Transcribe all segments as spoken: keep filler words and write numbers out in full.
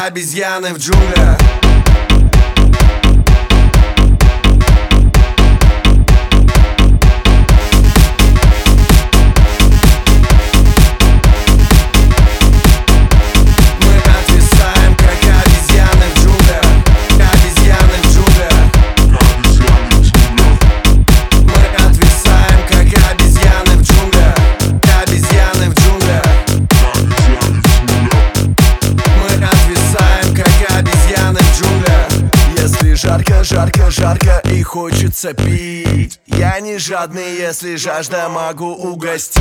обезьяны в джунглях. Жарко, жарко, жарко и хочется пить. Я не жадный, если жажда, могу угостить.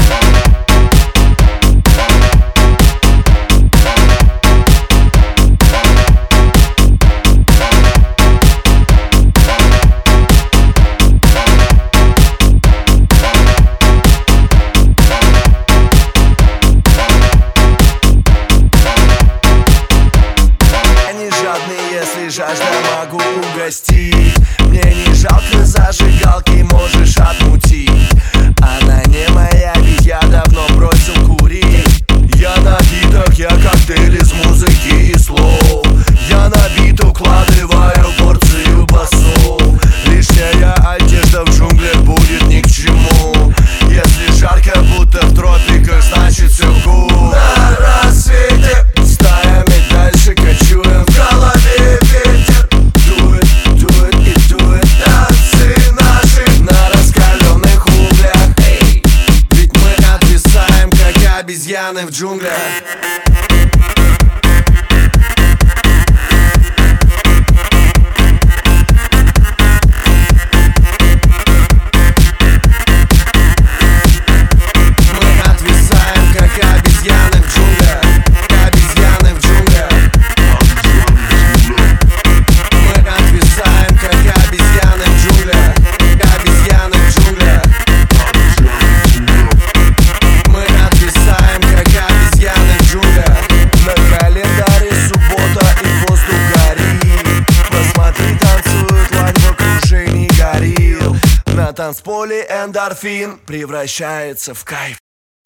Если жажда, могу угостить. Мне не жалко зажигалки, можешь отмутить. Она не моя, ведь я давно бросил курить. Я напиток, я коктейль из музыки и слов. Я на бит укладываю порцию басов. Лишняя одежда в джунглях будет ни к чему. Если жарко, будто в тропиках, значит все гуд. На рассвете стаями дальше кочуем в голове. Обезьяны в джунглях. На танцполе эндорфин превращается в кайф.